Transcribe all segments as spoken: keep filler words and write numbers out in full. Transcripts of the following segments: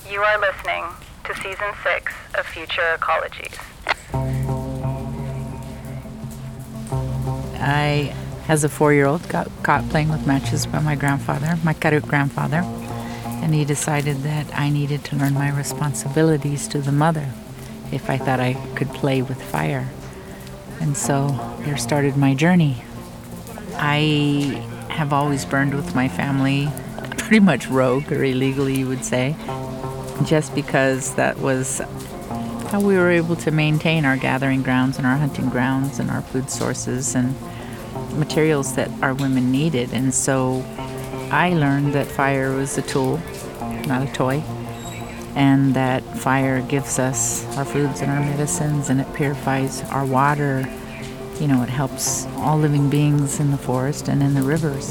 You are listening to Season six of Future Ecologies. I, as a four-year-old, got caught playing with matches by my grandfather, my Karuk grandfather, and he decided that I needed to learn my responsibilities to the mother if I thought I could play with fire. And so there started my journey. I have always burned with my family, pretty much rogue or illegally, you would say, just because that was how we were able to maintain our gathering grounds and our hunting grounds and our food sources and materials that our women needed. And so I learned that fire was a tool, not a toy, and that fire gives us our foods and our medicines, and it purifies our water. You know, it helps all living beings in the forest and in the rivers.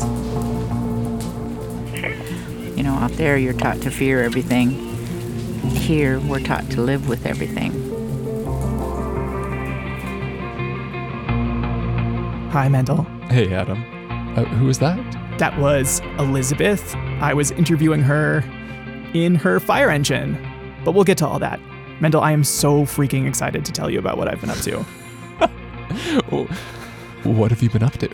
You know, out there you're taught to fear everything. Here we're taught to live with everything. Hi, Mendel. Hey, Adam. Uh, who is that? That was Elizabeth. I was interviewing her in her fire engine. But we'll get to all that. Mendel, I am so freaking excited to tell you about what I've been up to. What have you been up to?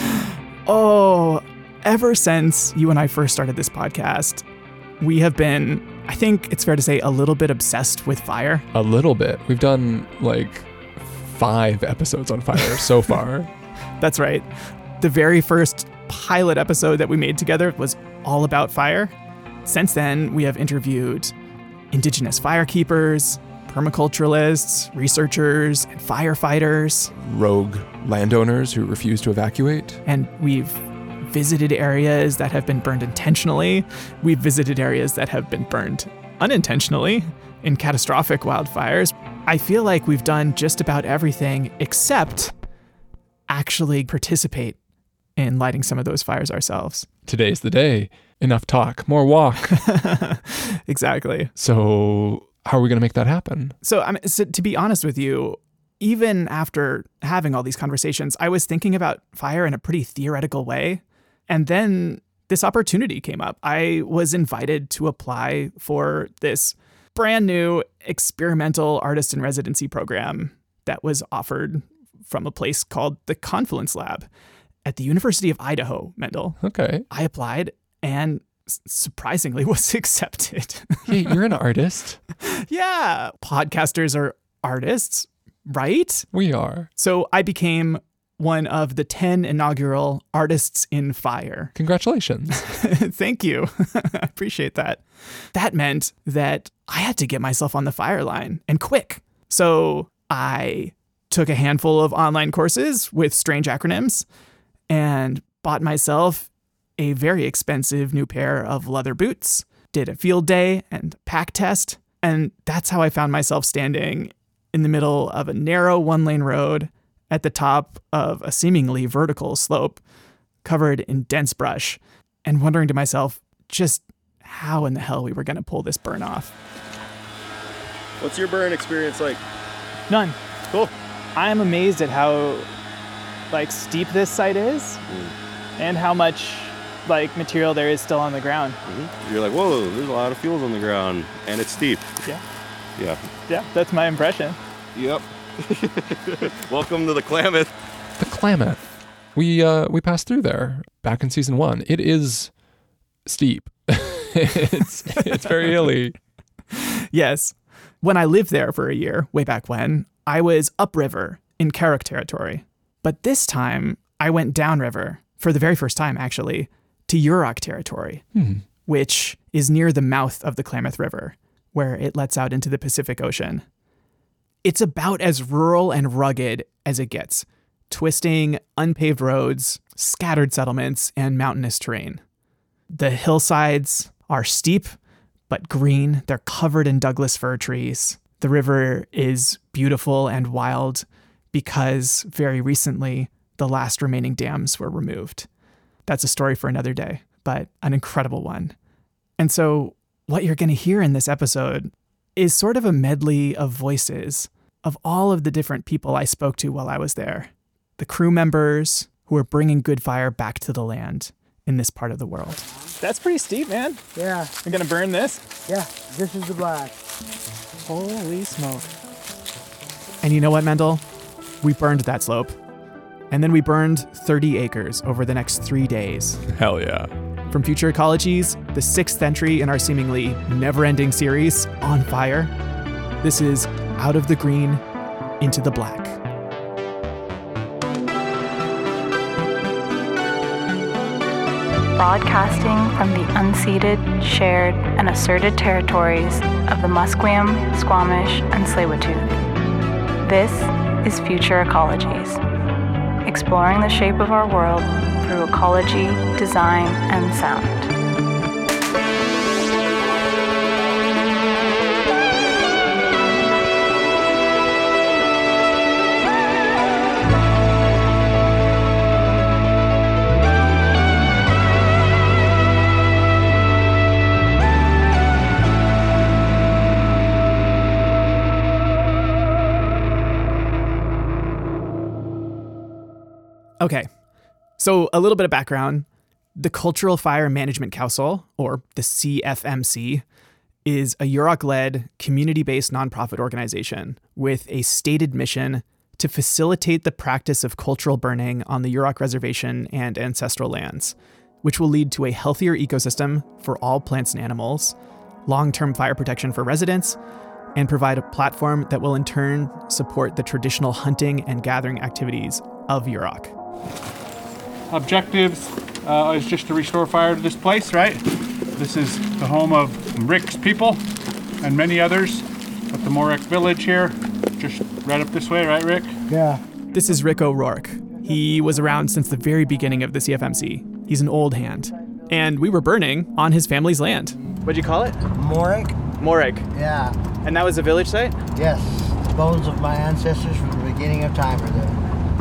Oh, ever since you and I first started this podcast, we have been, I think it's fair to say, a little bit obsessed with fire. A little bit. We've done like five episodes on fire so far. That's right. The very first pilot episode that we made together was all about fire. Since then, we have interviewed indigenous firekeepers, permaculturalists, researchers, and firefighters. Rogue landowners who refuse to evacuate. And we've visited areas that have been burned intentionally. We've visited areas that have been burned unintentionally in catastrophic wildfires. I feel like we've done just about everything except actually participate in lighting some of those fires ourselves. Today's the day. Enough talk, more walk. Exactly. So how are we going to make that happen? So, I mean, so to be honest with you, even after having all these conversations, I was thinking about fire in a pretty theoretical way. And then this opportunity came up. I was invited to apply for this brand new experimental artist in residency program that was offered from a place called the Confluence Lab at the University of Idaho, Mendel. Okay. I applied and surprisingly was accepted. Hey, you're an artist. Yeah. Podcasters are artists, right? We are. So I became one of the ten inaugural Artists in Fire. Congratulations. Thank you. I appreciate that. That meant that I had to get myself on the fire line, and quick. So I took a handful of online courses with strange acronyms and bought myself a very expensive new pair of leather boots, did a field day and pack test, and that's how I found myself standing in the middle of a narrow one-lane road at the top of a seemingly vertical slope covered in dense brush, and wondering to myself just how in the hell we were going to pull this burn off. What's your burn experience like? None. Cool. I am amazed at how like steep this site is Mm. and how much like material there is still on the ground. Mm-hmm. You're like, whoa, there's a lot of fuels on the ground, and it's steep. Yeah. Yeah. Yeah, that's my impression. Yep. Welcome to the Klamath. The Klamath. We uh we passed through there back in season one. It is steep. it's it's very hilly. Yes. When I lived there for a year, way back when, I was upriver in Karuk territory. But this time, I went downriver, for the very first time actually, to Yurok territory, Hmm. which is near the mouth of the Klamath River, where it lets out into the Pacific Ocean. It's about as rural and rugged as it gets. Twisting, unpaved roads, scattered settlements, and mountainous terrain. The hillsides are steep, but green. They're covered in Douglas fir trees. The river is beautiful and wild because very recently, the last remaining dams were removed. That's a story for another day, but an incredible one. And so what you're going to hear in this episode is sort of a medley of voices of all of the different people I spoke to while I was there. The crew members who are bringing good fire back to the land, in this part of the world. That's pretty steep, man. Yeah, You're gonna burn this? yeah, this is the black. Holy smoke. And you know what, Mendel? We burned that slope. And then we burned thirty acres over the next three days. Hell yeah. From Future Ecologies, the sixth entry in our seemingly never-ending series, On Fire, this is Out of the Green, Into the Black. Broadcasting from the unceded, shared, and asserted territories of the Musqueam, Squamish, and Tsleil-Waututh. This is Future Ecologies, exploring the shape of our world through ecology, design, and sound. Okay, so a little bit of background. The Cultural Fire Management Council, or the C F M C, is a Yurok-led, community-based nonprofit organization with a stated mission to facilitate the practice of cultural burning on the Yurok Reservation and ancestral lands, which will lead to a healthier ecosystem for all plants and animals, long-term fire protection for residents, and provide a platform that will in turn support the traditional hunting and gathering activities of Yurok. Objectives uh, is just to restore fire to this place, right? This is the home of Rick's people and many others at the Morek village here, just right up this way, right, Rick? Yeah. This is Rick O'Rourke. He was around since the very beginning of the C F M C. He's an old hand. And we were burning on his family's land. What'd you call it? Morek? Moreg. Yeah. And that was a village site? Yes. Bones of my ancestors from the beginning of time are there.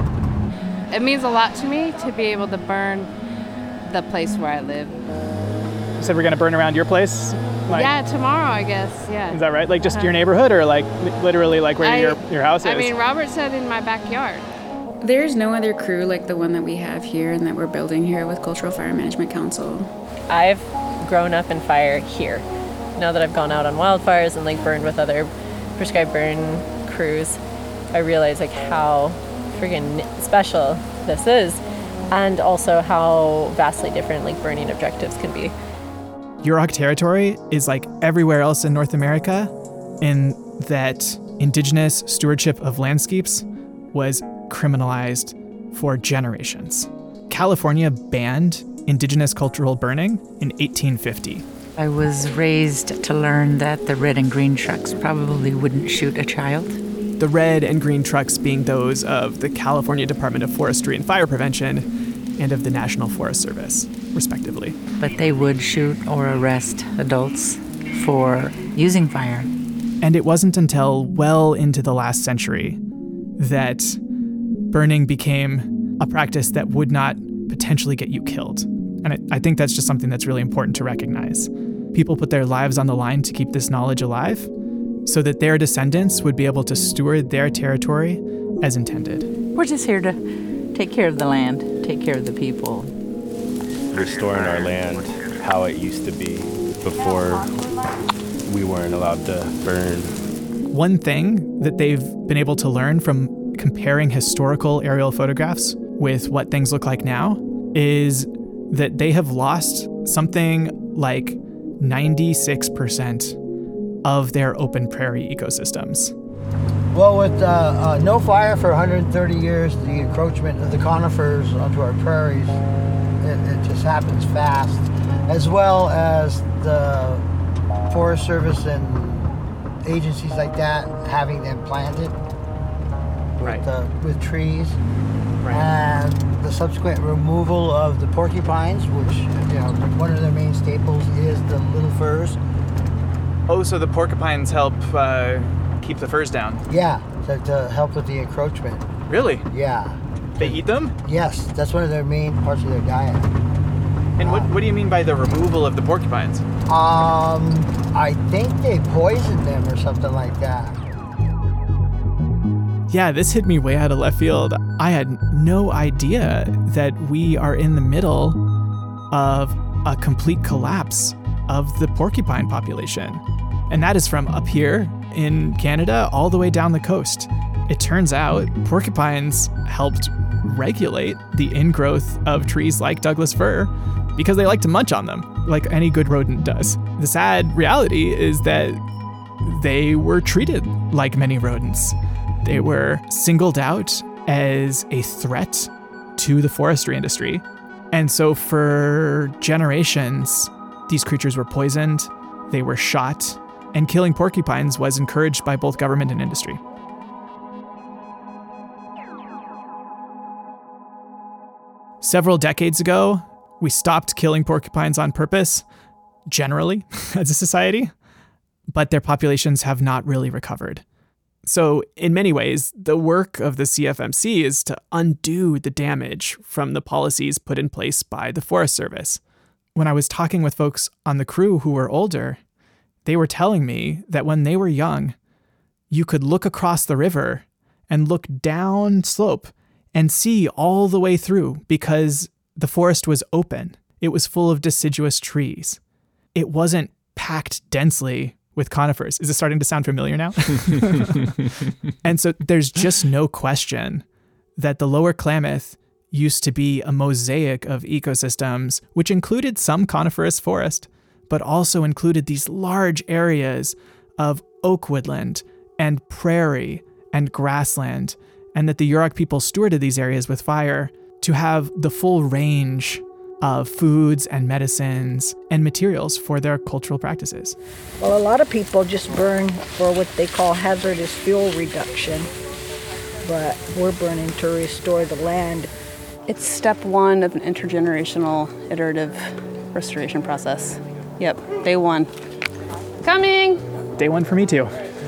It means a lot to me to be able to burn the place where I live. You said we're gonna burn around your place? Like, yeah, tomorrow, I guess, yeah. Is that right? Like just Uh-huh. your neighborhood or like literally like where I- your, your house is? I mean, Robert said in my backyard. There's no other crew like the one that we have here and that we're building here with Cultural Fire Management Council. I've grown up in fire here. Now that I've gone out on wildfires and like burned with other prescribed burn crews, I realize like how friggin' special this is, and also how vastly different like burning objectives can be. Yurok territory is like everywhere else in North America in that indigenous stewardship of landscapes was criminalized for generations. California banned indigenous cultural burning in eighteen fifty. I was raised to learn that the red and green trucks probably wouldn't shoot a child. The red and green trucks being those of the California Department of Forestry and Fire Prevention and of the National Forest Service, respectively. But they would shoot or arrest adults for using fire. And it wasn't until well into the last century that burning became a practice that would not potentially get you killed. And I, I think that's just something that's really important to recognize. People put their lives on the line to keep this knowledge alive so that their descendants would be able to steward their territory as intended. We're just here to take care of the land, take care of the people. Restoring our land how it used to be before we weren't allowed to burn. One thing that they've been able to learn from comparing historical aerial photographs with what things look like now is that they have lost something like ninety-six percent of their open prairie ecosystems. Well, with uh, uh, no fire for one hundred thirty years, the encroachment of the conifers onto our prairies, it, it just happens fast, as well as the Forest Service and agencies like that having them planted with, Right. uh, with trees. And the subsequent removal of the porcupines, which, you know, one of their main staples is the little firs. Oh, so the porcupines help uh, keep the furs down. Yeah, to, to help with the encroachment. Really? Yeah. They eat them? Yes, that's one of their main parts of their diet. And what, what do you mean by the removal of the porcupines? Um, I think they poisoned them or something like that. Yeah, this hit me way out of left field. I had no idea that we are in the middle of a complete collapse of the porcupine population. And that is from up here in Canada all the way down the coast. It turns out porcupines helped regulate the ingrowth of trees like Douglas fir because they like to munch on them, like any good rodent does. The sad reality is that they were treated like many rodents. They were singled out as a threat to the forestry industry. And so for generations, these creatures were poisoned, they were shot, and killing porcupines was encouraged by both government and industry. Several decades ago, we stopped killing porcupines on purpose, generally, as a society, but their populations have not really recovered. So in many ways, the work of the C F M C is to undo the damage from the policies put in place by the Forest Service. When I was talking with folks on the crew who were older, they were telling me that when they were young, you could look across the river and look down slope and see all the way through because the forest was open. It was full of deciduous trees. It wasn't packed densely with conifers. Is it starting to sound familiar now? And so there's just no question that the Lower Klamath used to be a mosaic of ecosystems, which included some coniferous forest, but also included these large areas of oak woodland and prairie and grassland, and that the Yurok people stewarded these areas with fire to have the full range of foods and medicines and materials for their cultural practices. Well, a lot of people just burn for what they call hazardous fuel reduction, but we're burning to restore the land. It's step one of an intergenerational iterative restoration process. Yep, day one. Coming! Day one for me too.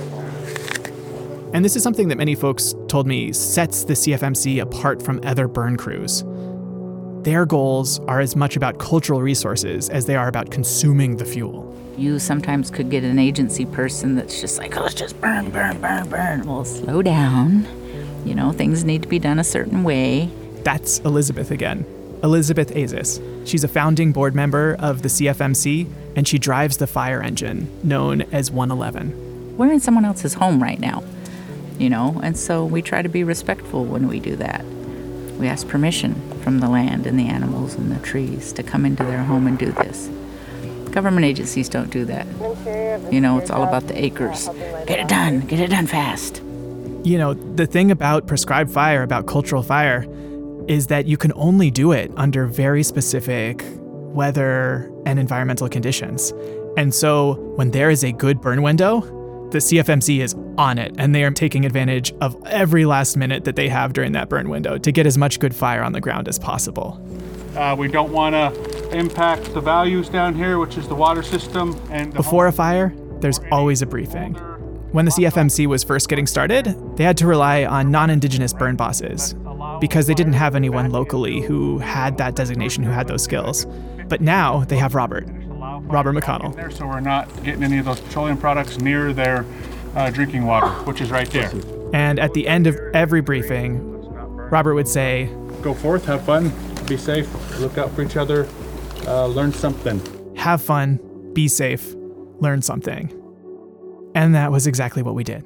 And this is something that many folks told me sets the C F M C apart from other burn crews. Their goals are as much about cultural resources as they are about consuming the fuel. You sometimes could get an agency person that's just like, oh, let's just burn, burn, burn, burn. Well, slow down. You know, things need to be done a certain way. That's Elizabeth again. Elizabeth Azis. She's a founding board member of the C F M C, and she drives the fire engine known as one eleven. We're in someone else's home right now, you know, and so we try to be respectful when we do that. We ask permission from the land and the animals and the trees to come into their home and do this. Government agencies don't do that. You know, it's all about the acres. Get it done, get it done fast. You know, the thing about prescribed fire, about cultural fire, is that you can only do it under very specific weather and environmental conditions. And so when there is a good burn window, the C F M C is on it, and they are taking advantage of every last minute that they have during that burn window to get as much good fire on the ground as possible. Uh, we don't want to impact the values down here, which is the water system. And before a fire, there's always a briefing. When the C F M C was first getting started, they had to rely on non-Indigenous burn bosses because they didn't have anyone locally who had that designation, who had those skills. But now they have Robert, Robert McConnell. So we're not getting any of those petroleum products near their uh, drinking water, which is right there. And at the end of every briefing, Robert would say, go forth, have fun, be safe, look out for each other, uh, learn something. Have fun, be safe, learn something. And that was exactly what we did.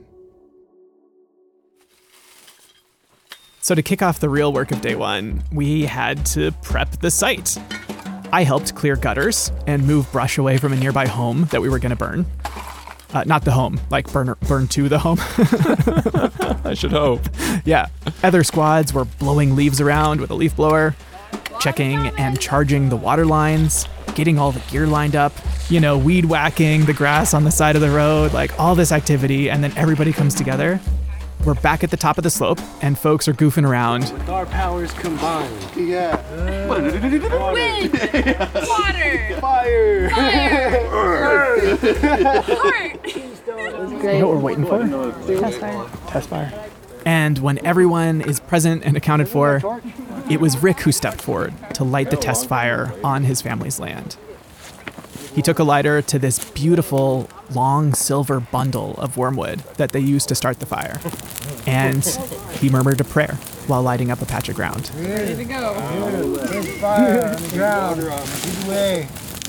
So to kick off the real work of day one, we had to prep the site. I helped clear gutters and move brush away from a nearby home that we were going to burn. Uh, not the home, like burn, burn to the home. I should hope. Yeah. Other squads were blowing leaves around with a leaf blower, checking and charging the water lines, getting all the gear lined up, you know, weed whacking the grass on the side of the road, like all this activity, and then everybody comes together. We're back at the top of the slope, and folks are goofing around. With our powers combined. Yeah. Uh, Wind! Water! Fire! Fire! Heart! You know what we're waiting for? Test fire. Test fire. And when everyone is present and accounted for, it was Rick who stepped forward to light the test fire on his family's land. He took a lighter to this beautiful, long silver bundle of wormwood that they used to start the fire. And he murmured a prayer while lighting up a patch of ground. Ready to go. There's fire on the ground. Lead the way.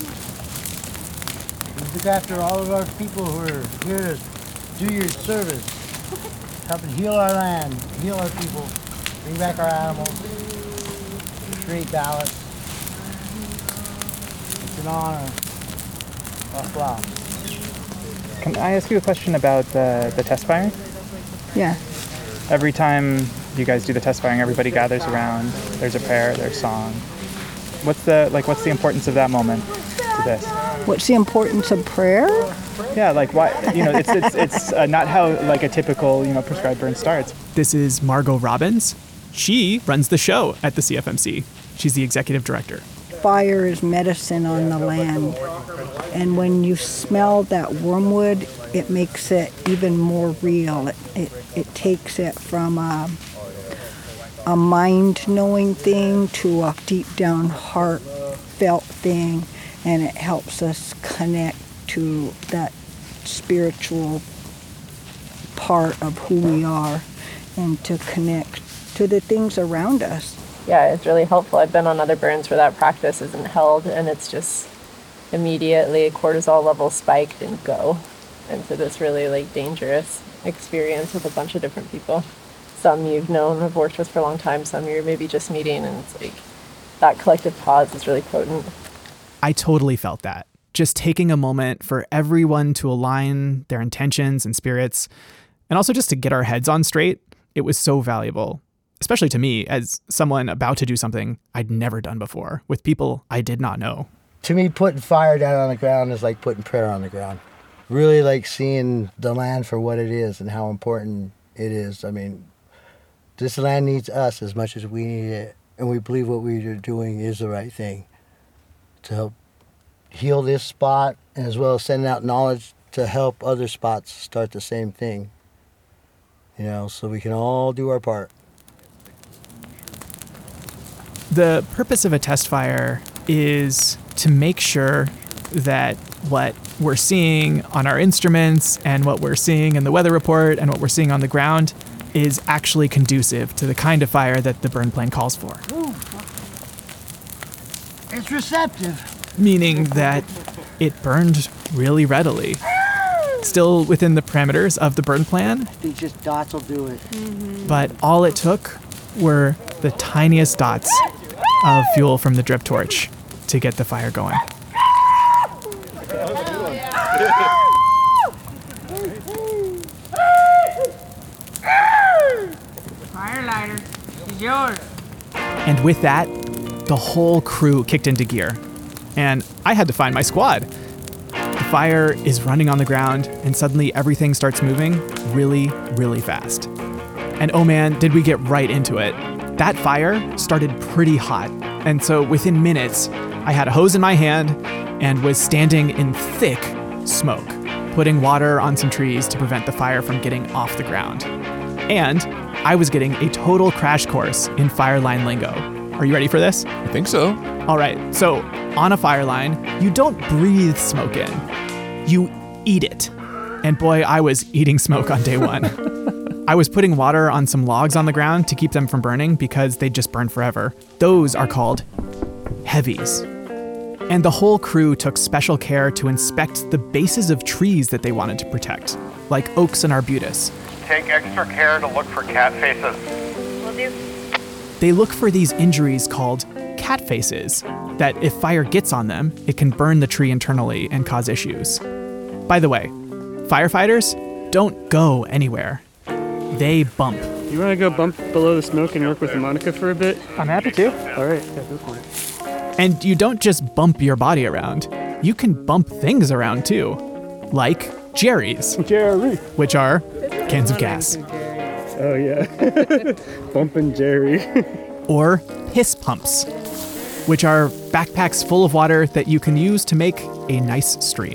We look after all of our people who are here to do your service. Helping heal our land, heal our people, bring back our animals, create balance. It's an honor. Wow, wow. Can I ask you a question about the, the test firing? Yeah. Every time you guys do the test firing, everybody gathers around. There's a prayer, there's song. What's the like? What's the importance of that moment to this? What's the importance of prayer? Yeah, like why? You know, it's it's it's uh, not how like a typical you know prescribed burn starts. This is Margot Robbins. She runs the show at the C F M C. She's the executive director. Fire is medicine on the land, and when you smell that wormwood, it makes it even more real. It it, it takes it from a, a mind-knowing thing to a deep-down heart-felt thing, and it helps us connect to that spiritual part of who we are and to connect to the things around us. Yeah, it's really helpful. I've been on other burns where that practice isn't held, and it's just immediately cortisol levels spiked and go into this really like dangerous experience with a bunch of different people. Some you've known, have worked with for a long time, some you're maybe just meeting, and it's like that collective pause is really potent. I totally felt that. Just taking a moment for everyone to align their intentions and spirits, and also just to get our heads on straight, it was so valuable. Especially to me, as someone about to do something I'd never done before, with people I did not know. To me, putting fire down on the ground is like putting prayer on the ground. Really like seeing the land for what it is and how important it is. I mean, this land needs us as much as we need it, and we believe what we are doing is the right thing to help heal this spot, as well as sending out knowledge to help other spots start the same thing. You know, so we can all do our part. The purpose of a test fire is to make sure that what we're seeing on our instruments and what we're seeing in the weather report and what we're seeing on the ground is actually conducive to the kind of fire that the burn plan calls for. Ooh. It's receptive. Meaning that it burned really readily. Still within the parameters of the burn plan. I think just dots will do it. Mm-hmm. But all it took were the tiniest dots of fuel from the drip torch to get the fire going. Fire lighter is yours. And with that, the whole crew kicked into gear. And I had to find my squad. The fire is running on the ground, and suddenly everything starts moving really, really fast. And oh man, did we get right into it. That fire started pretty hot, and so within minutes, I had a hose in my hand and was standing in thick smoke, putting water on some trees to prevent the fire from getting off the ground. And I was getting a total crash course in fire line lingo. Are you ready for this? I think so. All right, so on a fire line, you don't breathe smoke in, you eat it. And boy, I was eating smoke on day one. I was putting water on some logs on the ground to keep them from burning because they'd just burn forever. Those are called heavies. And the whole crew took special care to inspect the bases of trees that they wanted to protect, like oaks and arbutus. Take extra care to look for cat faces. Will do. They look for these injuries called cat faces, that if fire gets on them, it can burn the tree internally and cause issues. By the way, firefighters don't go anywhere. They bump. You want to go bump below the smoke and work with Monica for a bit? I'm happy to. All right, yeah, go for it. And you don't just bump your body around. You can bump things around too. Like Jerry's. Jerry. Which are cans of gas. Oh yeah. Bumping Jerry. Or piss pumps, which are backpacks full of water that you can use to make a nice stream.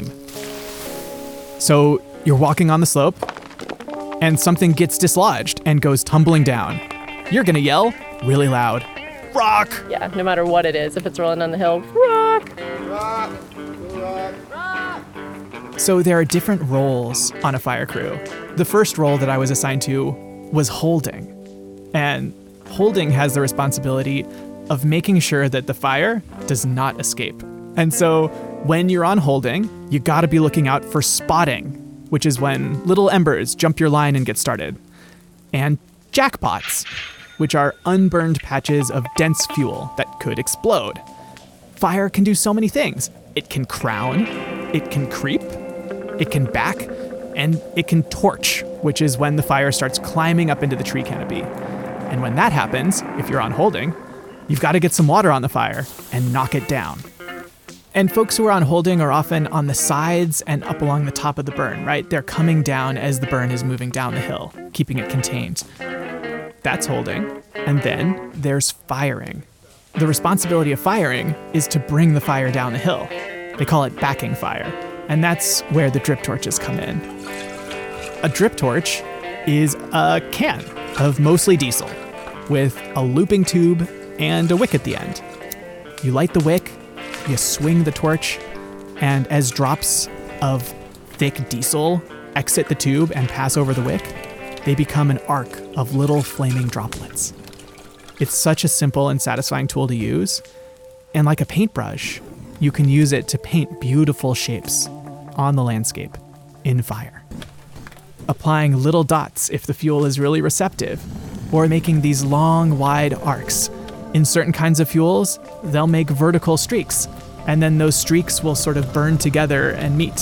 So you're walking on the slope, and something gets dislodged and goes tumbling down. You're gonna yell really loud, "Rock!" Yeah, no matter what it is, if it's rolling down the hill, rock! Rock! Rock! Rock! So there are different roles on a fire crew. The first role that I was assigned to was holding. And holding has the responsibility of making sure that the fire does not escape. And so when you're on holding, you gotta be looking out for spotting, which is when little embers jump your line and get started. And jackpots, which are unburned patches of dense fuel that could explode. Fire can do so many things. It can crown, it can creep, it can back, and it can torch, which is when the fire starts climbing up into the tree canopy. And when that happens, if you're on holding, you've got to get some water on the fire and knock it down. And folks who are on holding are often on the sides and up along the top of the burn, right? They're coming down as the burn is moving down the hill, keeping it contained. That's holding. And then there's firing. The responsibility of firing is to bring the fire down the hill. They call it backing fire. And that's where the drip torches come in. A drip torch is a can of mostly diesel with a looping tube and a wick at the end. You light the wick, you swing the torch, and as drops of thick diesel exit the tube and pass over the wick, they become an arc of little flaming droplets. It's such a simple and satisfying tool to use, and like a paintbrush, you can use it to paint beautiful shapes on the landscape in fire. Applying little dots if the fuel is really receptive, or making these long, wide arcs. In certain kinds of fuels, they'll make vertical streaks, and then those streaks will sort of burn together and meet.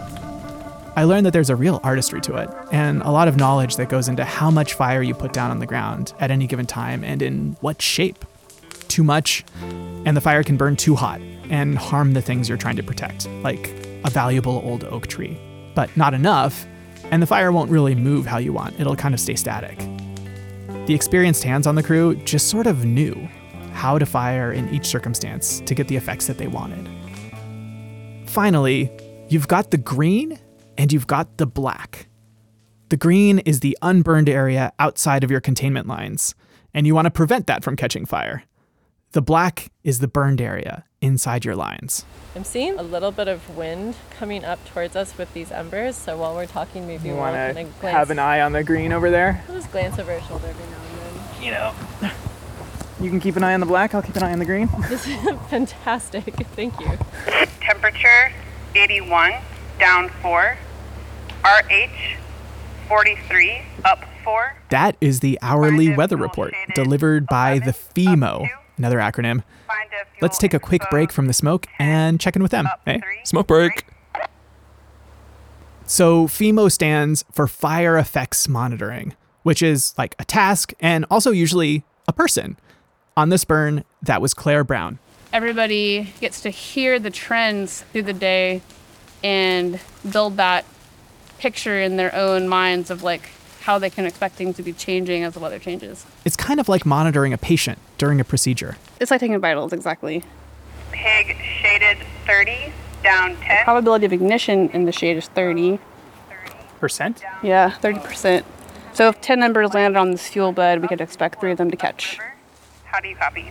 I learned that there's a real artistry to it, and a lot of knowledge that goes into how much fire you put down on the ground at any given time and in what shape. Too much, and the fire can burn too hot and harm the things you're trying to protect, like a valuable old oak tree. But not enough, and the fire won't really move how you want. It'll kind of stay static. The experienced hands on the crew just sort of knew how to fire in each circumstance to get the effects that they wanted. Finally, you've got the green and you've got the black. The green is the unburned area outside of your containment lines, and you want to prevent that from catching fire. The black is the burned area inside your lines. I'm seeing a little bit of wind coming up towards us with these embers, so while we're talking, maybe You we'll want kind to of glance. have an eye on the green over there? We'll just glance over our shoulder every now and then. You know, you can keep an eye on the black, I'll keep an eye on the green. This is fantastic. Thank you. Temperature eighty-one, down four. R H forty-three, up four. That is the hourly weather report delivered by the FEMO, another acronym. Let's take a quick break from the smoke and check in with them. Hey, smoke break. So FEMO stands for Fire Effects Monitoring, which is like a task and also usually a person. On this burn, that was Claire Brown. Everybody gets to hear the trends through the day and build that picture in their own minds of like how they can expect things to be changing as the weather changes. It's kind of like monitoring a patient during a procedure. It's like taking vitals, exactly. Pig shaded thirty, down ten. Probability of ignition in the shade is thirty. Percent? Yeah, thirty percent. So if ten members landed on this fuel bed, we could expect three of them to catch. How do you copy?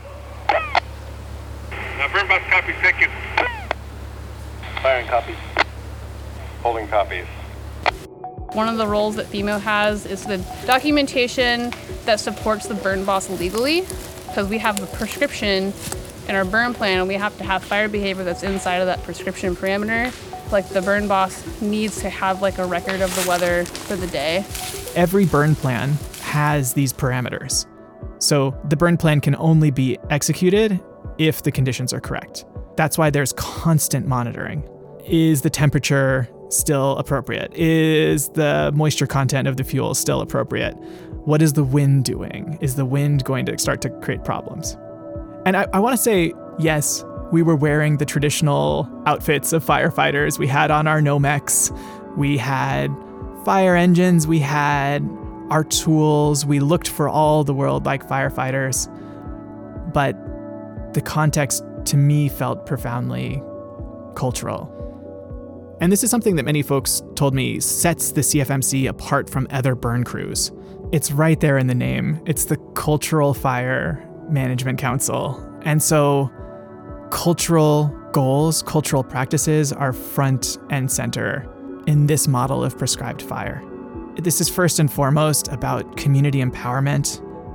Now, burn bus copy second. Firing copy. Holding copies. One of the roles that FEMO has is the documentation that supports the burn boss legally, because we have the prescription in our burn plan and we have to have fire behavior that's inside of that prescription parameter. Like the burn boss needs to have like a record of the weather for the day. Every burn plan has these parameters. So the burn plan can only be executed if the conditions are correct. That's why there's constant monitoring. Is the temperature still appropriate? Is the moisture content of the fuel still appropriate? What is the wind doing? Is the wind going to start to create problems? And I, I want to say, yes, we were wearing the traditional outfits of firefighters. We had on our Nomex. We had fire engines. We had our tools. We looked for all the world like firefighters. But the context to me felt profoundly cultural. And this is something that many folks told me sets the C F M C apart from other burn crews. It's right there in the name. It's the Cultural Fire Management Council. And so cultural goals, cultural practices are front and center in this model of prescribed fire. This is first and foremost about community empowerment,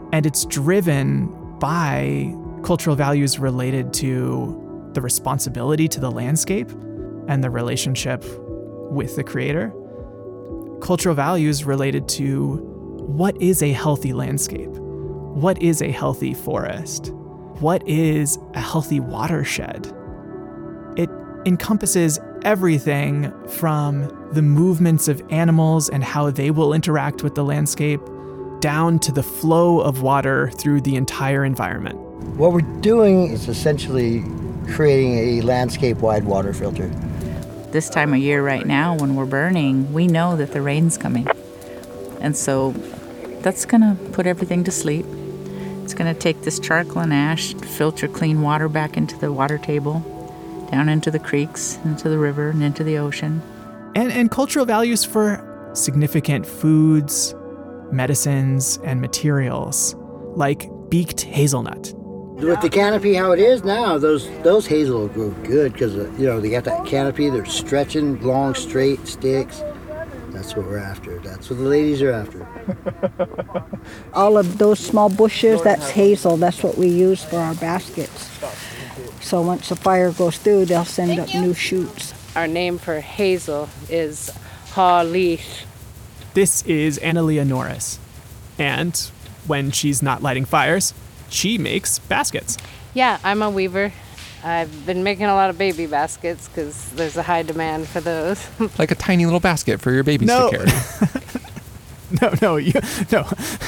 And it's driven by cultural values related to the responsibility to the landscape and the relationship with the creator. Cultural values related to what is a healthy landscape? What is a healthy forest? What is a healthy watershed? It encompasses everything from the movements of animals and how they will interact with the landscape, down to the flow of water through the entire environment. What we're doing is essentially creating a landscape-wide water filter. This time of year right now when we're burning, we know that the rain's coming. And so that's gonna put everything to sleep. It's gonna take this charcoal and ash, filter clean water back into the water table, down into the creeks, into the river, and into the ocean. And, and cultural values for significant foods, medicines, and materials, like beaked hazelnut. With the canopy how it is now, those those hazel will grow good because, uh, you know, they got that canopy, they're stretching, long, straight sticks. That's what we're after. That's what the ladies are after. All of those small bushes, that's hazel. That's what we use for our baskets. So once the fire goes through, they'll send up new shoots. Our name for hazel is haw leaf. This is Analia Norris. And when she's not lighting fires, she makes baskets. Yeah, I'm a weaver. I've been making a lot of baby baskets because there's a high demand for those. Like a tiny little basket for your babies No. to carry. No, no, you, no.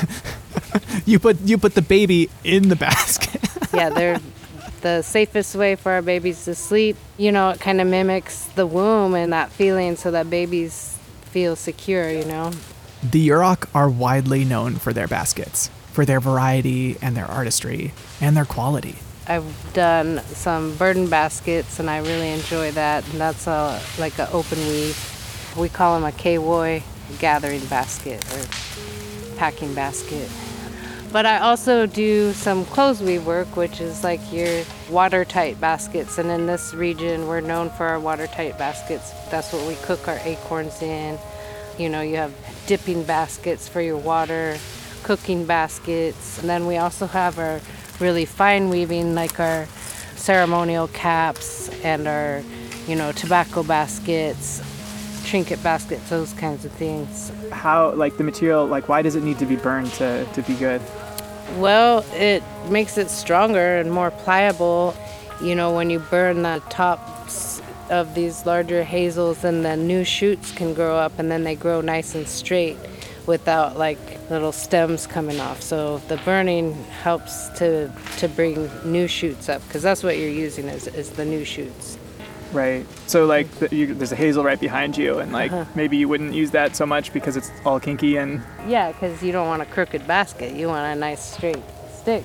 you put you put the baby in the basket. Yeah, they're the safest way for our babies to sleep. You know, it kind of mimics the womb and that feeling so that babies feel secure, you know. The Yurok are widely known for their baskets, for their variety and their artistry and their quality. I've done some burden baskets and I really enjoy that. And that's a, like an open weave. We call them a K-Woy gathering basket or packing basket. But I also do some clothes weave work, which is like your watertight baskets. And in this region, we're known for our watertight baskets. That's what we cook our acorns in. You know, you have dipping baskets for your water, cooking baskets. And then we also have our really fine weaving, like our ceremonial caps and our, you know, tobacco baskets, trinket baskets, those kinds of things. How, like the material, like why does it need to be burned to, to be good? Well, it makes it stronger and more pliable. You know, when you burn the tops of these larger hazels, then the new shoots can grow up and then they grow nice and straight without like little stems coming off. So the burning helps to to bring new shoots up because that's what you're using is, is the new shoots. Right. So like the, you, there's a hazel right behind you and like Uh-huh. maybe you wouldn't use that so much because it's all kinky and... Yeah, because you don't want a crooked basket. You want a nice straight stick.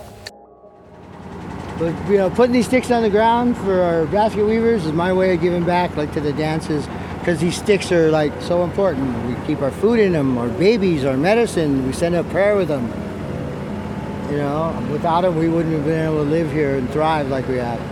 But, you know, putting these sticks on the ground for our basket weavers is my way of giving back, like to the dances, because these sticks are like so important. We keep our food in them, our babies, our medicine. We send up prayer with them. You know, without them, we wouldn't have been able to live here and thrive like we have.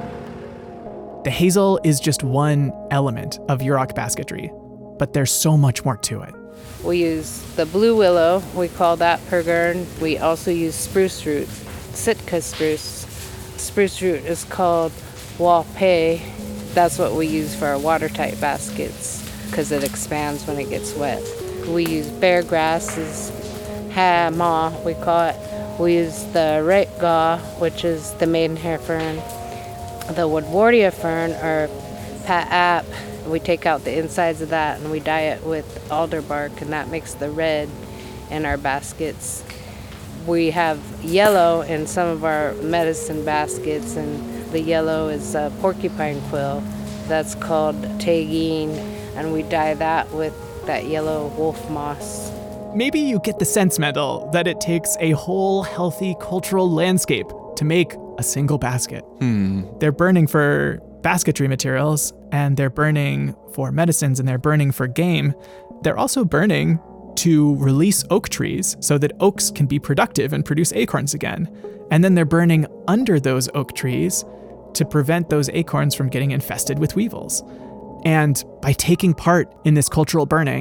The hazel is just one element of Yurok basketry, but there's so much more to it. We use the blue willow, we call that pergern. We also use spruce root, Sitka spruce. Spruce root is called wapay. That's what we use for our watertight baskets because it expands when it gets wet. We use bear grass, is ha-ma, we call it. We use the retgaw, which is the maidenhair fern. The woodwardia fern, or pa'ap, we take out the insides of that and we dye it with alder bark, and that makes the red in our baskets. We have yellow in some of our medicine baskets, and the yellow is a porcupine quill. That's called tagine, and we dye that with that yellow wolf moss. Maybe you get the sense, Mendel, that it takes a whole healthy cultural landscape to make a single basket. Hmm. They're burning for basketry materials, and they're burning for medicines, and they're burning for game. They're also burning to release oak trees so that oaks can be productive and produce acorns again. And then they're burning under those oak trees to prevent those acorns from getting infested with weevils. And by taking part in this cultural burning,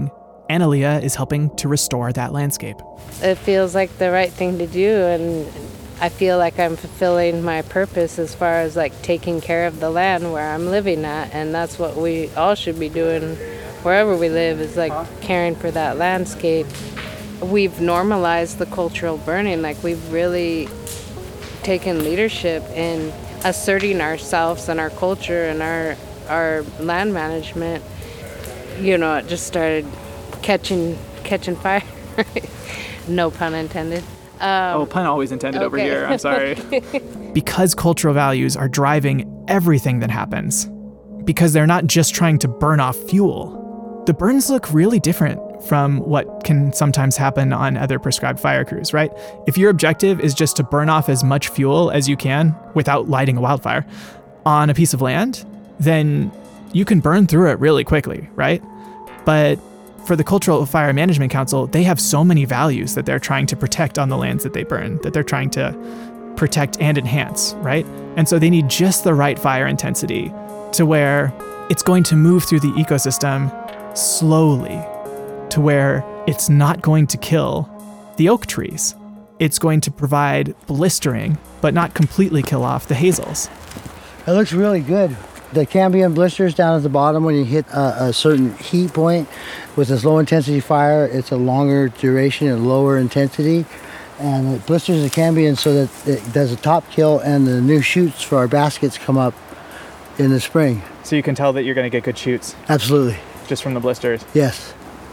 Analia is helping to restore that landscape. It feels like the right thing to do, and I feel like I'm fulfilling my purpose as far as like taking care of the land where I'm living at, and that's what we all should be doing wherever we live, is like caring for that landscape. We've normalized the cultural burning, like we've really taken leadership in asserting ourselves and our culture and our our land management. You know, it just started catching catching fire. No pun intended. Um, oh, pun always intended okay. over here. I'm sorry. Because cultural values are driving everything that happens, because they're not just trying to burn off fuel, the burns look really different from what can sometimes happen on other prescribed fire crews, right? If your objective is just to burn off as much fuel as you can without lighting a wildfire on a piece of land, then you can burn through it really quickly, right? But for the Cultural Fire Management Council, they have so many values that they're trying to protect on the lands that they burn, that they're trying to protect and enhance, right? And so they need just the right fire intensity to where it's going to move through the ecosystem slowly, to where it's not going to kill the oak trees. It's going to provide blistering, but not completely kill off the hazels. It looks really good. The cambium blisters down at the bottom, when you hit a, a certain heat point with this low intensity fire, it's a longer duration and lower intensity. And it blisters the cambium so that it does a top kill, and the new shoots for our baskets come up in the spring. So you can tell that you're going to get good shoots? Absolutely. Just from the blisters? Yes.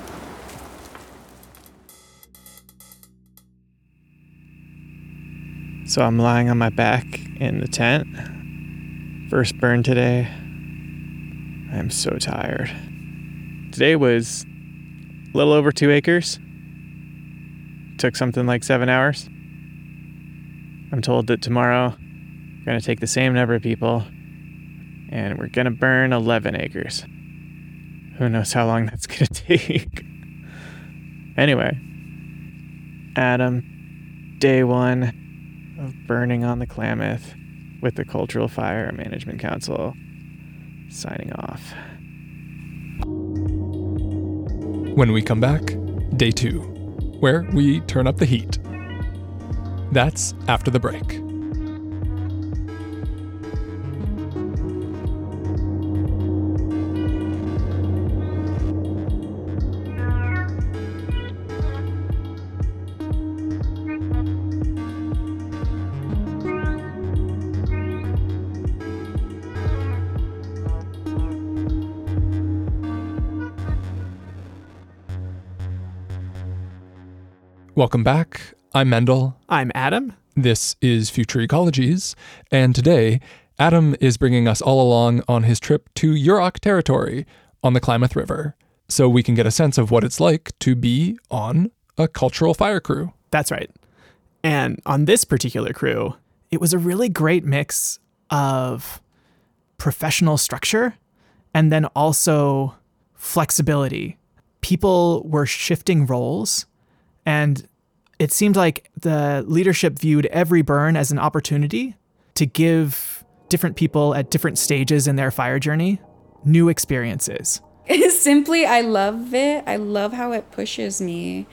So I'm lying on my back in the tent. First burn today. I'm so tired. Today was a little over two acres. Took something like seven hours. I'm told that tomorrow we're going to take the same number of people and we're going to burn eleven acres. Who knows how long that's going to take. Anyway, Adam, day one of burning on the Klamath with the Cultural Fire Management Council, signing off. When we come back, day two, where we turn up the heat. That's after the break. Welcome back. I'm Mendel. I'm Adam. This is Future Ecologies, and today, Adam is bringing us all along on his trip to Yurok territory on the Klamath River, so we can get a sense of what it's like to be on a cultural fire crew. That's right. And on this particular crew, it was a really great mix of professional structure and then also flexibility. People were shifting roles, and it seemed like the leadership viewed every burn as an opportunity to give different people at different stages in their fire journey new experiences. Simply, I love it. I love how it pushes me.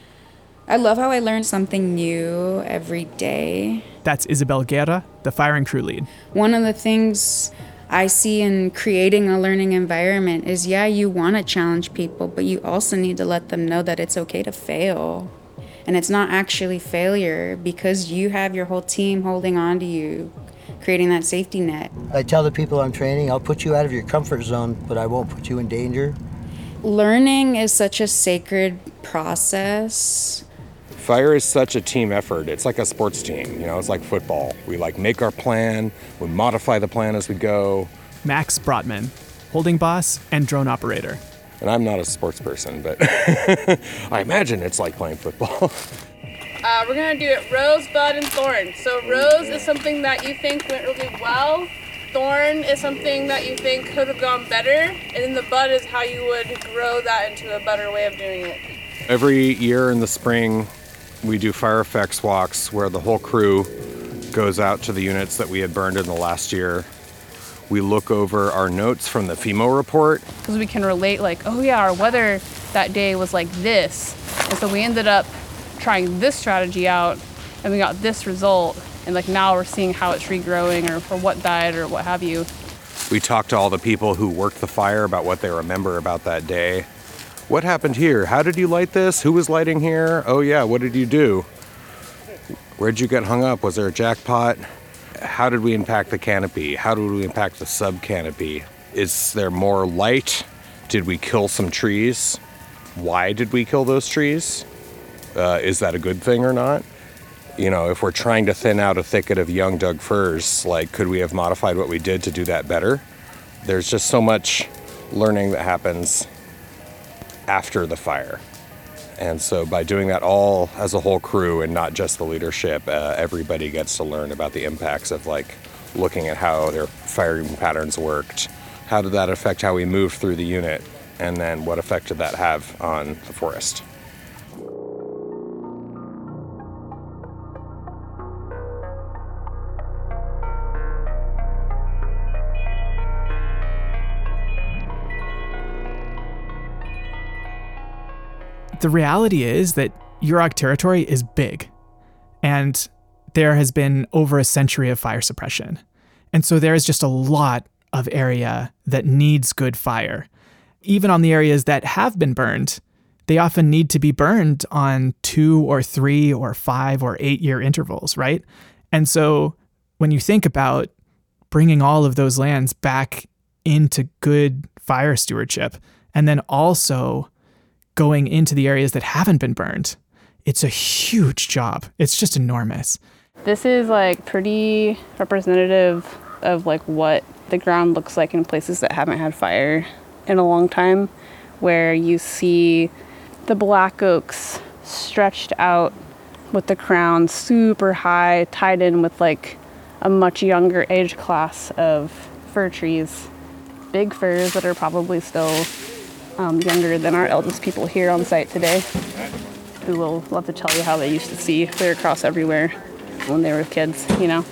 I love how I learn something new every day. That's Isabel Guerra, the fire and crew lead. One of the things I see in creating a learning environment is, yeah, you want to challenge people, but you also need to let them know that it's okay to fail. And it's not actually failure because you have your whole team holding on to you, creating that safety net. I tell the people I'm training, I'll put you out of your comfort zone, but I won't put you in danger. Learning is such a sacred process. Fire is such a team effort. It's like a sports team, you know, it's like football. We like make our plan, we modify the plan as we go. Max Brotman, holding boss and drone operator. And I'm not a sports person, but I imagine it's like playing football. Uh, we're gonna do it rose, bud, and thorn. So rose is something that you think went really well. Thorn is something that you think could have gone better. And then the bud is how you would grow that into a better way of doing it. Every year in the spring, we do fire effects walks where the whole crew goes out to the units that we had burned in the last year. We look over our notes from the FEMO report. Because we can relate like, oh yeah, our weather that day was like this. And so we ended up trying this strategy out, and we got this result. And like now we're seeing how it's regrowing, or, or what died, or what have you. We talked to all the people who worked the fire about what they remember about that day. What happened here? How did you light this? Who was lighting here? Oh yeah, what did you do? Where'd you get hung up? Was there a jackpot? How did we impact the canopy? How did we impact the sub-canopy? Is there more light? Did we kill some trees? Why did we kill those trees? Uh, is that a good thing or not? You know, if we're trying to thin out a thicket of young Doug firs, like, could we have modified what we did to do that better? There's just so much learning that happens after the fire. And so by doing that all as a whole crew and not just the leadership, uh, everybody gets to learn about the impacts of like looking at how their firing patterns worked. How did that affect how we moved through the unit? And then what effect did that have on the forest? The reality is that Yurok territory is big, and there has been over a century of fire suppression. And so there is just a lot of area that needs good fire. Even on the areas that have been burned, they often need to be burned on two or three or five or eight year intervals, right? And so when you think about bringing all of those lands back into good fire stewardship, and then also going into the areas that haven't been burned, it's a huge job. It's just enormous. This is like pretty representative of like what the ground looks like in places that haven't had fire in a long time, where you see the black oaks stretched out with the crown super high, tied in with like a much younger age class of fir trees. Big firs that are probably still Um, younger than our eldest people here on site today, who will love to tell you how they used to see clear across everywhere when they were kids, you know.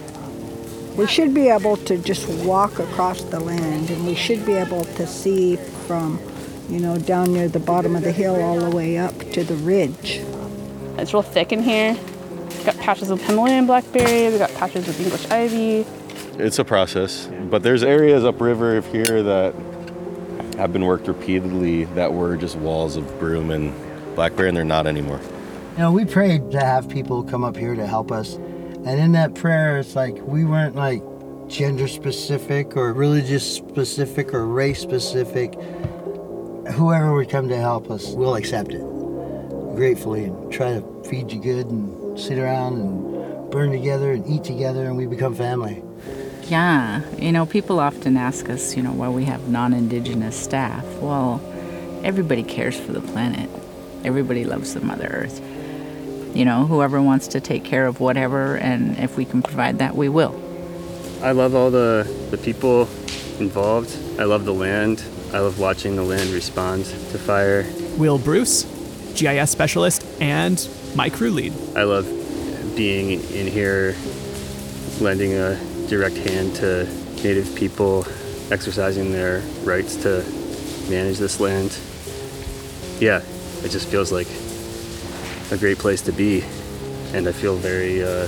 We should be able to just walk across the land, and we should be able to see from, you know, down near the bottom of the hill all the way up to the ridge. It's real thick in here. We've got patches of Himalayan blackberry, we've got patches of English ivy. It's a process, but there's areas upriver of here that have been worked repeatedly that were just walls of broom and blackberry, and they're not anymore. You know, we prayed to have people come up here to help us. And in that prayer, it's like we weren't like gender specific or religious specific or race specific. Whoever would come to help us, we'll accept it gratefully and try to feed you good and sit around and burn together and eat together, and we become family. Yeah, you know, people often ask us, you know, why we have non-Indigenous staff. Well, everybody cares for the planet. Everybody loves the Mother Earth. You know, whoever wants to take care of whatever, and if we can provide that, we will. I love all the, the people involved. I love the land. I love watching the land respond to fire. Will Bruce, G I S specialist, and my crew lead. I love being in here, lending a direct hand to Native people, exercising their rights to manage this land. Yeah, it just feels like a great place to be, and I feel very, uh,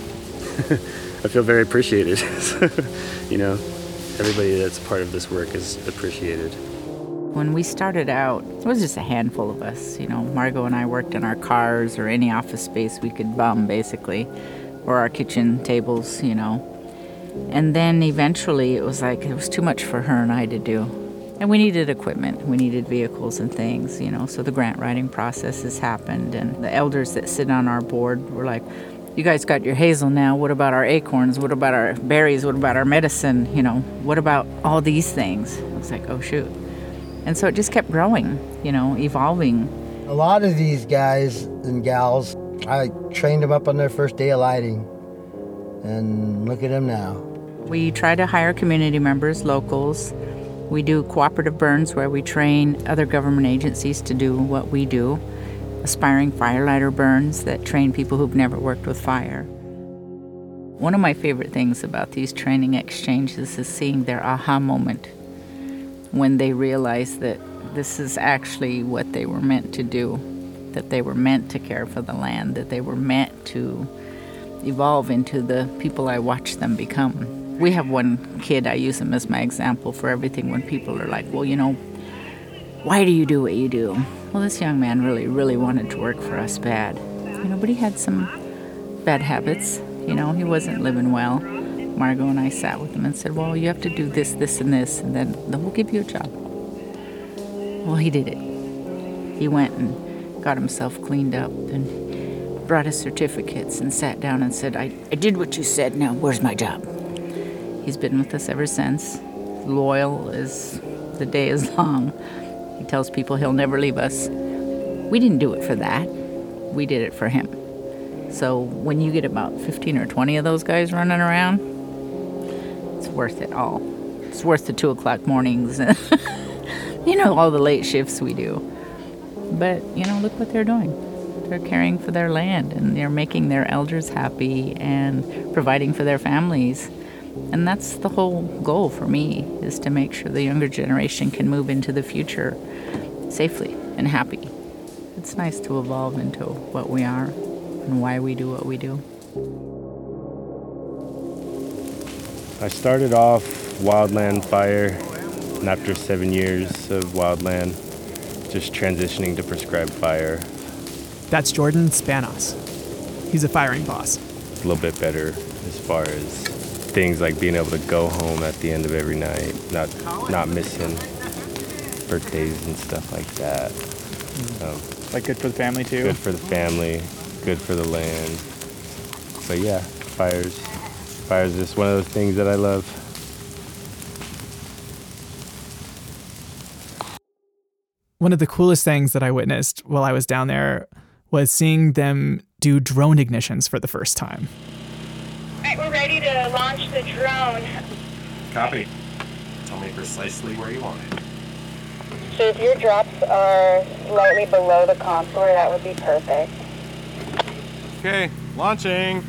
I feel very appreciated. You know, everybody that's part of this work is appreciated. When we started out, it was just a handful of us. You know, Margot and I worked in our cars or any office space we could bum, basically, or our kitchen tables, you know. And then eventually it was like it was too much for her and I to do. And we needed equipment, we needed vehicles and things, you know, so the grant writing process has happened. And the elders that sit on our board were like, you guys got your hazel now, what about our acorns? What about our berries? What about our medicine? You know, what about all these things? I was like, oh, shoot. And so it just kept growing, you know, evolving. A lot of these guys and gals, I trained them up on their first day of lighting. And look at them now. We try to hire community members, locals. We do cooperative burns where we train other government agencies to do what we do. Aspiring firelighter burns that train people who've never worked with fire. One of my favorite things about these training exchanges is seeing their aha moment when they realize that this is actually what they were meant to do, that they were meant to care for the land, that they were meant to evolve into the people I watch them become. We have one kid, I use him as my example for everything when people are like, well, you know, why do you do what you do? Well, this young man really, really wanted to work for us bad. You know, but he had some bad habits. You know, he wasn't living well. Margot and I sat with him and said, well, you have to do this, this, and this, and then, then we'll give you a job. Well, he did it. He went and got himself cleaned up and brought his certificates and sat down and said, I, I did what you said, now where's my job? He's been with us ever since, loyal as the day is long. He tells people he'll never leave us. We didn't do it for that. We did it for him. So when you get about fifteen or twenty of those guys running around, it's worth it all. It's worth the two o'clock mornings and, you know, all the late shifts we do. But, you know, look what they're doing. They're caring for their land, and they're making their elders happy and providing for their families. And that's the whole goal for me, is to make sure the younger generation can move into the future safely and happy. It's nice to evolve into what we are and why we do what we do. I started off wildland fire, and after seven years of wildland, just transitioning to prescribed fire. That's Jordan Spanos. He's a firing boss. A little bit better as far as things like being able to go home at the end of every night, not not missing birthdays and stuff like that. Um, like good for the family too? Good for the family, good for the land. But yeah, fires. Fires is just one of those things that I love. One of the coolest things that I witnessed while I was down there was seeing them do drone ignitions for the first time. All right, we're ready to launch the drone. Copy. Tell me precisely where you want it. So if your drops are slightly below the contour, that would be perfect. Okay, launching.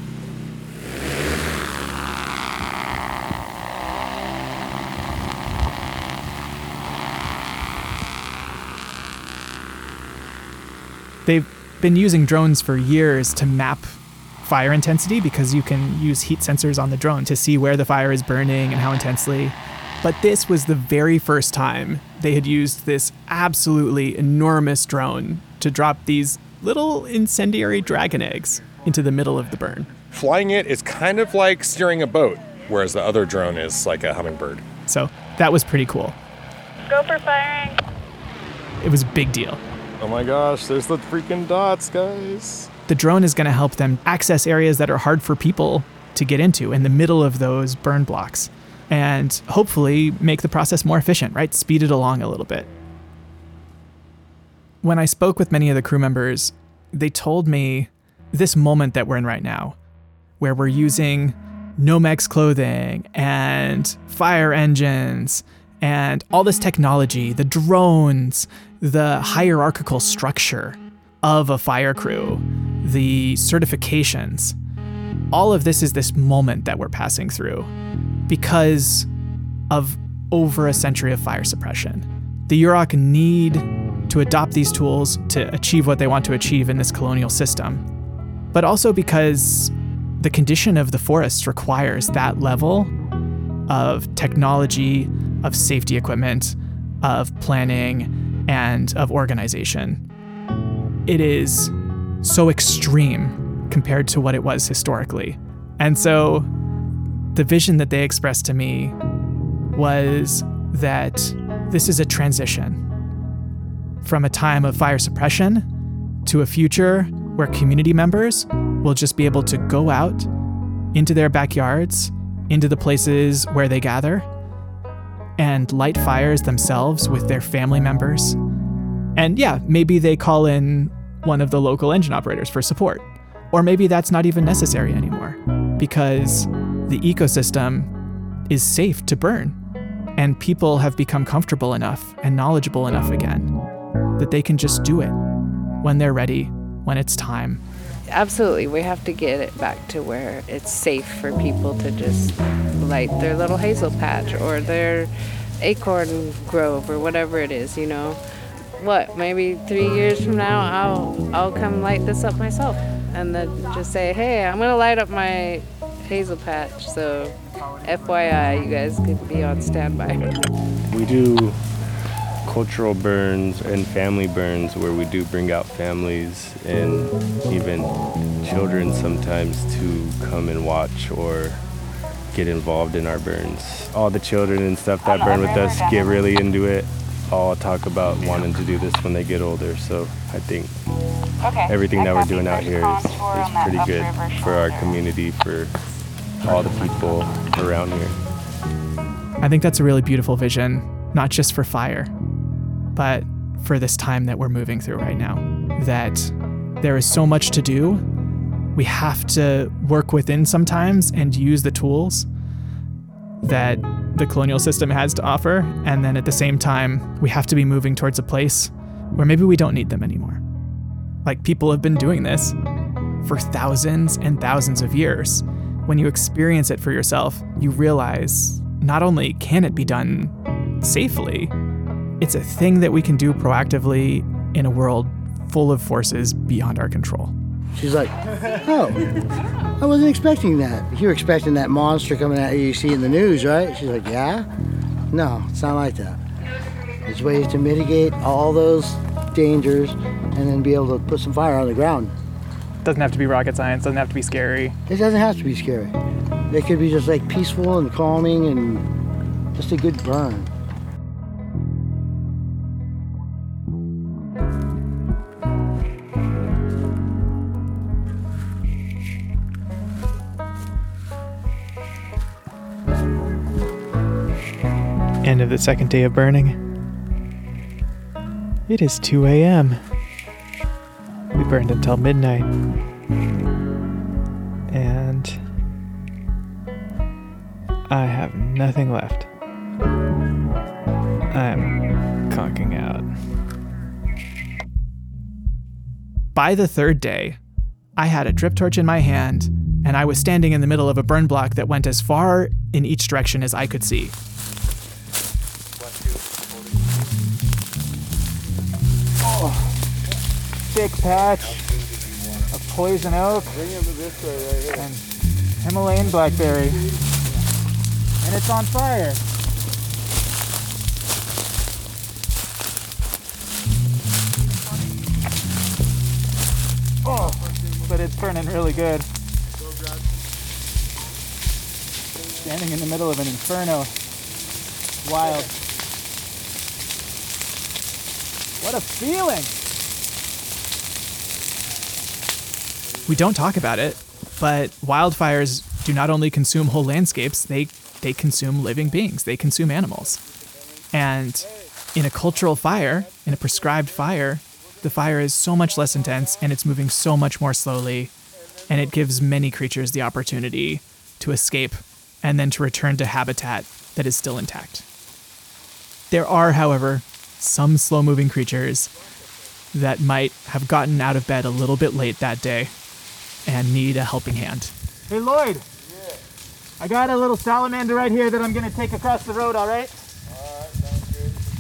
They've been using drones for years to map fire intensity because you can use heat sensors on the drone to see where the fire is burning and how intensely. But this was the very first time they had used this absolutely enormous drone to drop these little incendiary dragon eggs into the middle of the burn. Flying it is kind of like steering a boat, whereas the other drone is like a hummingbird. So that was pretty cool. Go for firing. It was a big deal. Oh my gosh, there's the freaking dots, guys. The drone is going to help them access areas that are hard for people to get into in the middle of those burn blocks, and hopefully make the process more efficient, right? Speed it along a little bit. When I spoke with many of the crew members, they told me this moment that we're in right now, where we're using Nomex clothing and fire engines and all this technology, the drones, the hierarchical structure of a fire crew, the certifications, all of this is this moment that we're passing through because of over a century of fire suppression. The Yurok need to adopt these tools to achieve what they want to achieve in this colonial system, but also because the condition of the forests requires that level of technology, of safety equipment, of planning, and of organization. It is so extreme compared to what it was historically. And so the vision that they expressed to me was that this is a transition from a time of fire suppression to a future where community members will just be able to go out into their backyards, into the places where they gather, and light fires themselves with their family members. And yeah, maybe they call in one of the local engine operators for support. Or maybe that's not even necessary anymore because the ecosystem is safe to burn and people have become comfortable enough and knowledgeable enough again that they can just do it when they're ready, when it's time. Absolutely, we have to get it back to where it's safe for people to just light their little hazel patch or their acorn grove or whatever it is, you know. What, maybe three years from now, I'll I'll come light this up myself, and then just say, hey, I'm gonna light up my hazel patch. So, F Y I, you guys could be on standby. We do cultural burns and family burns where we do bring out families and even children sometimes to come and watch or get involved in our burns. All the children and stuff that burn with us get really into it. All talk about wanting to do this when they get older, so I think everything that we're doing out here is, is pretty good for our community, for all the people around here. I think that's a really beautiful vision, not just for fire, but for this time that we're moving through right now. That there is so much to do. We have to work within sometimes and use the tools that the colonial system has to offer. And then at the same time, we have to be moving towards a place where maybe we don't need them anymore. Like, people have been doing this for thousands and thousands of years. When you experience it for yourself, you realize not only can it be done safely, it's a thing that we can do proactively in a world full of forces beyond our control. She's like, oh, I wasn't expecting that. You were expecting that monster coming at you you see in the news, right? She's like, yeah? No, it's not like that. There's ways to mitigate all those dangers and then be able to put some fire on the ground. Doesn't have to be rocket science, doesn't have to be scary. It doesn't have to be scary. It could be just like peaceful and calming and just a good burn. End of the second day of burning. It is two a.m. We burned until midnight. And I have nothing left. I'm conking out. By the third day, I had a drip torch in my hand, and I was standing in the middle of a burn block that went as far in each direction as I could see. Thick patch of poison oak and Himalayan blackberry, and it's on fire. Oh, but it's burning really good. Standing in the middle of an inferno. Wild. What a feeling! We don't talk about it, but wildfires do not only consume whole landscapes, they, they consume living beings, they consume animals. And in a cultural fire, in a prescribed fire, the fire is so much less intense and it's moving so much more slowly, and it gives many creatures the opportunity to escape and then to return to habitat that is still intact. There are, however, some slow-moving creatures that might have gotten out of bed a little bit late that day and need a helping hand. Hey, Lloyd. Yeah. I got a little salamander right here that I'm going to take across the road, all right? All right, sounds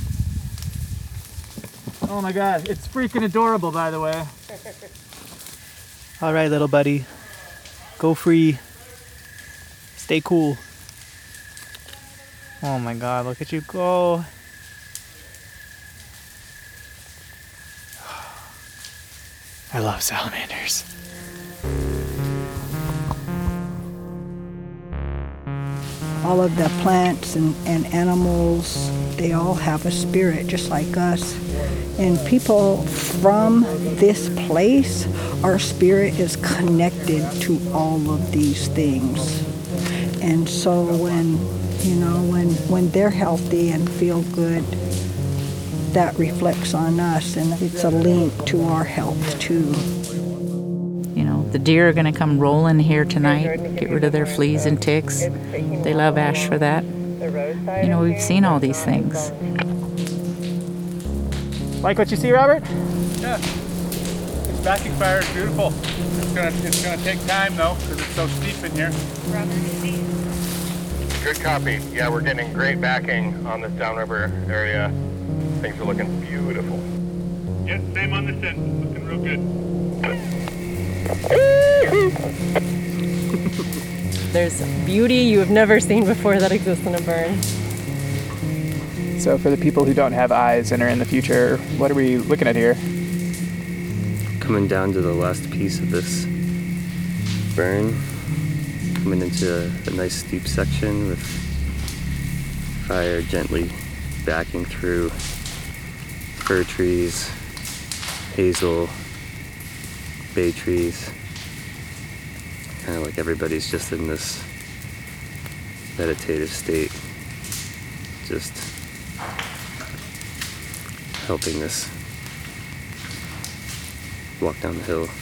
good. Oh my God, it's freaking adorable, by the way. All right, little buddy. Go free. Stay cool. Oh my God, look at you go. I love salamanders. All of the plants and, and animals, they all have a spirit just like us. And people from this place, our spirit is connected to all of these things. And so when, you know, when, when they're healthy and feel good, that reflects on us, and it's a link to our health too. You know, the deer are going to come rolling here tonight, get rid of their fleas and ticks. They love ash for that. You know, we've seen all these things. Like what you see, Robert? Yeah. This backing fire is beautiful. It's gonna, it's gonna take time though, because it's so steep in here. Good copy. Yeah, we're getting great backing on this downriver area. Things are looking beautiful. Yep, same on this end. Looking real good. There's beauty you have never seen before that exists in a burn. So for the people who don't have eyes and are in the future, what are we looking at here? Coming down to the last piece of this burn, coming into a, a nice steep section with fire gently backing through fir trees, hazel, bay trees. Kind of like everybody's just in this meditative state, just helping this walk down the hill.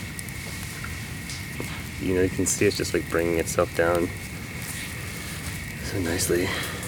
You know, you can see it's just like bringing itself down so nicely.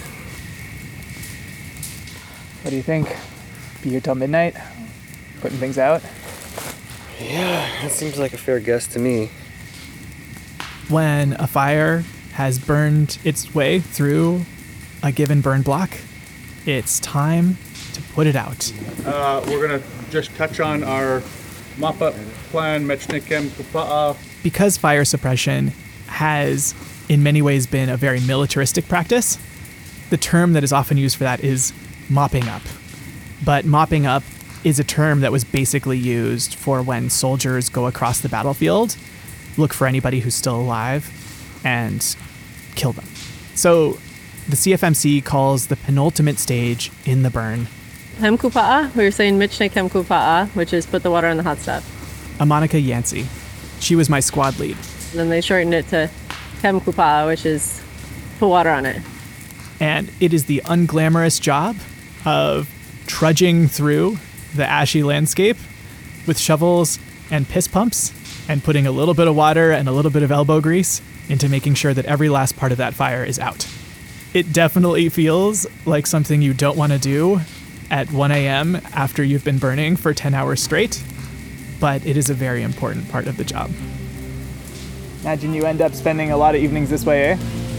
What do you think? Be here till midnight? Putting things out? Yeah, that seems like a fair guess to me. When a fire has burned its way through a given burn block, it's time to put it out. Uh, we're going to just touch on our mop-up plan, Mechnikem Kupa'a. Because fire suppression has, in many ways, been a very militaristic practice, the term that is often used for that is mopping up. But mopping up is a term that was basically used for when soldiers go across the battlefield, look for anybody who's still alive, and kill them. So the C F M C calls the penultimate stage in the burn Hemkupa'a, we were saying Michne Hemkupa'a, which is put the water on the hot stove. Amonica Yancey. She was my squad lead. Then they shortened it to Hemkupa'a, which is put water on it. And it is the unglamorous job of trudging through the ashy landscape with shovels and piss pumps and putting a little bit of water and a little bit of elbow grease into making sure that every last part of that fire is out. It definitely feels like something you don't want to do at one a.m. after you've been burning for ten hours straight, but it is a very important part of the job. Imagine you end up spending a lot of evenings this way, eh?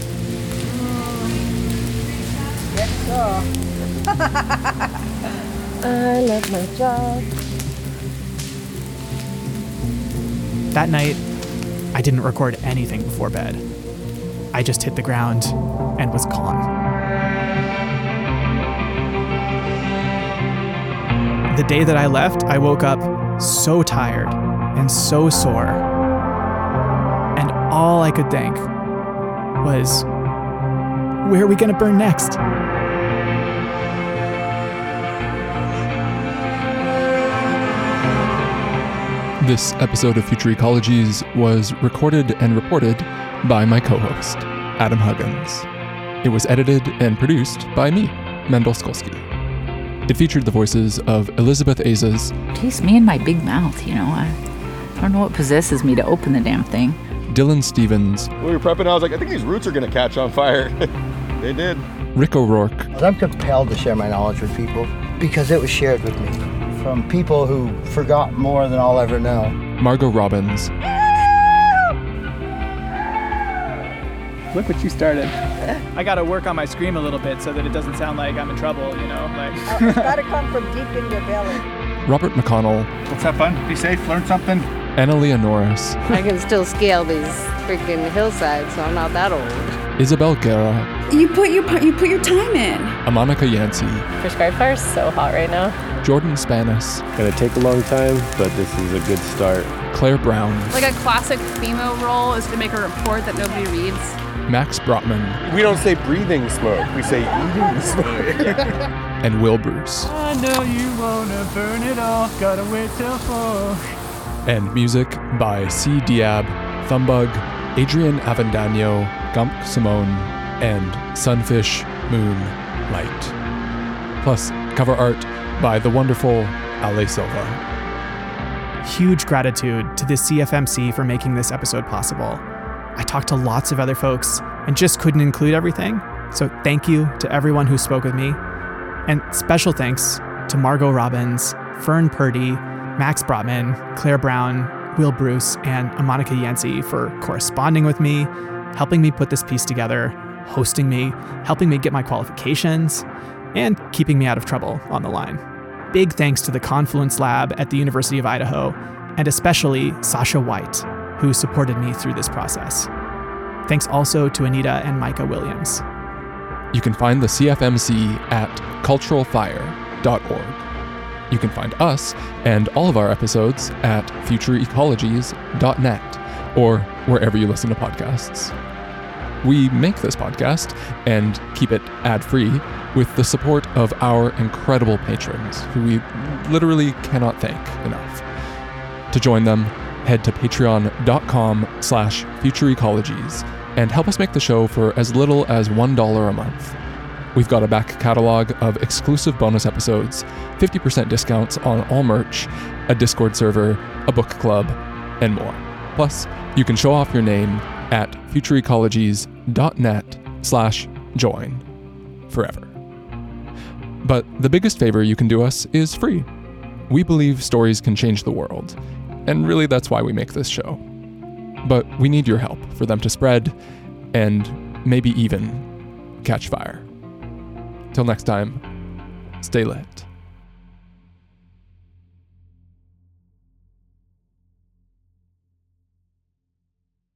Yes, sir. I love my job. That night, I didn't record anything before bed. I just hit the ground and was gone. The day that I left, I woke up so tired and so sore. And all I could think was, where are we gonna burn next? This episode of Future Ecologies was recorded and reported by my co-host, Adam Huggins. It was edited and produced by me, Mendel Skolsky. It featured the voices of Elizabeth Azas. Taste me in my big mouth, you know. I, I don't know what possesses me to open the damn thing. Dylan Stevens. When we were prepping, I was like, I think these roots are going to catch on fire. They did. Rick O'Rourke. I'm compelled to share my knowledge with people because it was shared with me from people who forgot more than I'll ever know. Margot Robbins. Look what you started. I gotta work on my scream a little bit so that it doesn't sound like I'm in trouble, you know? Like. Oh, it's gotta come from deep in your belly. Robert McConnell. Let's have fun, be safe, learn something. Annalea Norris. I can still scale these freaking hillsides, so I'm not that old. Isabel Guerra. You put your you put your time in. Amonica Yancey. Prescribed fire is so hot right now. Jordan Spanis. Gonna take a long time, but this is a good start. Claire Brown. Like a classic FEMO role is to make a report that nobody reads. Max Brotman. We don't say breathing smoke, we say eating smoke. And Will Bruce. I know you wanna burn it all, gotta wait till four. And music by C. Diab, Thumbug, Adrian Avendano, Gump Simone, and Sunfish Moon Light. Plus, cover art by the wonderful Ale Silva. Huge gratitude to the C F M C for making this episode possible. I talked to lots of other folks and just couldn't include everything, so thank you to everyone who spoke with me. And special thanks to Margot Robbins, Fern Purdy, Max Brotman, Claire Brown, Will Bruce, and Amonica Yancey for corresponding with me, helping me put this piece together, hosting me, helping me get my qualifications, and keeping me out of trouble on the line. Big thanks to the Confluence Lab at the University of Idaho, and especially Sasha White, who supported me through this process. Thanks also to Anita and Micah Williams. You can find the C F M C at cultural fire dot org. You can find us and all of our episodes at future ecologies dot net or wherever you listen to podcasts. We make this podcast and keep it ad-free with the support of our incredible patrons, who we literally cannot thank enough. To join them, head to patreon.com slash futureecologies and help us make the show for as little as one dollar a month. We've got a back catalog of exclusive bonus episodes, fifty percent discounts on all merch, a Discord server, a book club, and more. Plus, you can show off your name at futureecologies.net slash join forever. But the biggest favor you can do us is free. We believe stories can change the world, and really that's why we make this show. But we need your help for them to spread and maybe even catch fire. Till next time, stay lit.